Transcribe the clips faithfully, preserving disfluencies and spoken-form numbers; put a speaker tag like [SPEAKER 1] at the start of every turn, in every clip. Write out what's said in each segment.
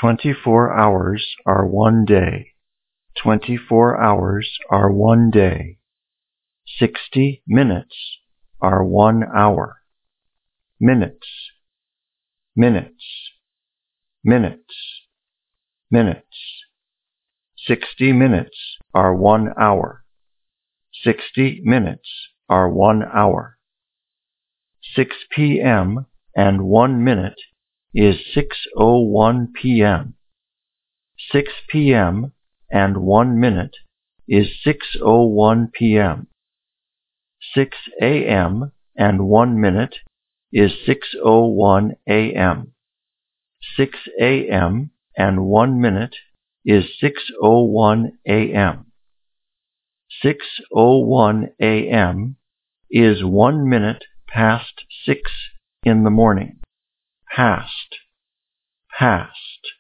[SPEAKER 1] Twenty-four hours are one day. Twenty-four hours are one day. Sixty minutes are one hour. Minutes, minutes, minutes, minutes. Sixty minutes are one hour. Sixty minutes are one hour. Six p m and one minute is six oh one p m Six p m and one minute is six oh one p m Six a m and one minute is six oh one a m Six a m and one minute is six oh one a m Six oh one a m is one minute past six in the morning. Past, past,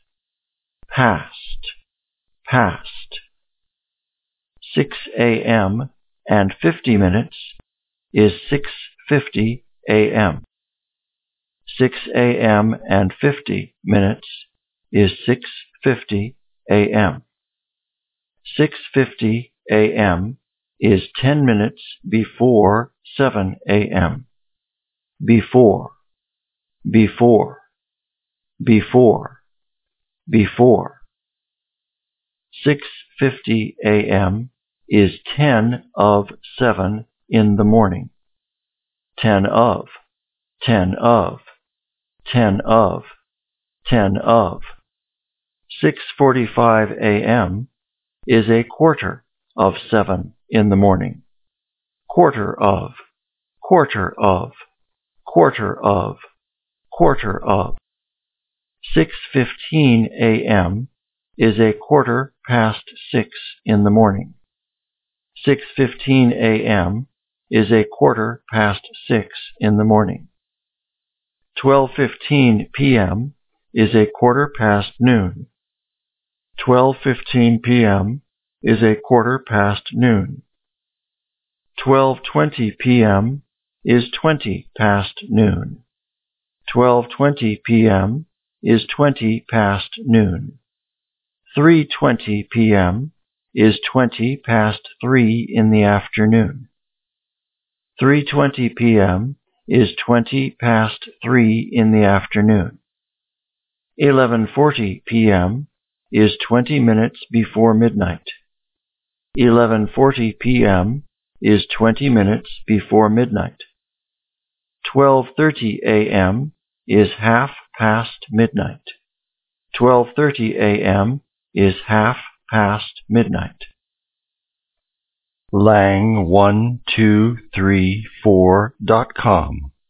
[SPEAKER 1] past, past. Six a m and fifty minutes is six fifty a m Six a m and fifty minutes is six fifty a m Six fifty a m is ten minutes before seven a m Before, before, before, before. Six fifty a m is ten of seven in the morning. Ten of, ten of, ten of, ten of. Six forty-five a m is a quarter of seven in the morning. Quarter of, quarter of, quarter of, quarter of. Six fifteen a m is a quarter past six in the morning. Six fifteen a m is a quarter past six in the morning. Twelve fifteen p m is a quarter past noon. Twelve fifteen p m is a quarter past noon. Twelve twenty p m is twenty past noon. Twelve twenty p m is twenty past noon. Three twenty p m is twenty past three in the afternoon. Three twenty p m is twenty past three in the afternoon. Eleven forty p m is twenty minutes before midnight. Eleven forty p m is twenty minutes before midnight. Twelve thirty a m is half past midnight. Twelve thirty a m is half past midnight. lang one two three four dot com